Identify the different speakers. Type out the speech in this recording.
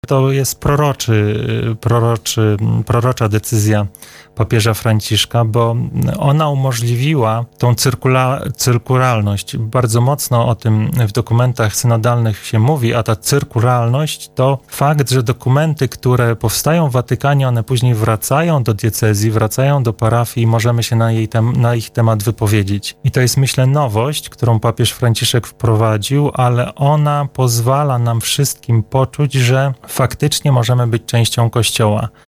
Speaker 1: To jest prorocza decyzja papieża Franciszka, bo ona umożliwiła tą cyrkularność. Bardzo mocno o tym w dokumentach synodalnych się mówi, a ta cyrkularność to fakt, że dokumenty, które powstają w Watykanie, one później wracają do diecezji, wracają do parafii i możemy się na ich temat wypowiedzieć. I to jest, myślę, nowość, którą papież Franciszek wprowadził, ale ona pozwala nam wszystkim poczuć, że faktycznie możemy być częścią Kościoła.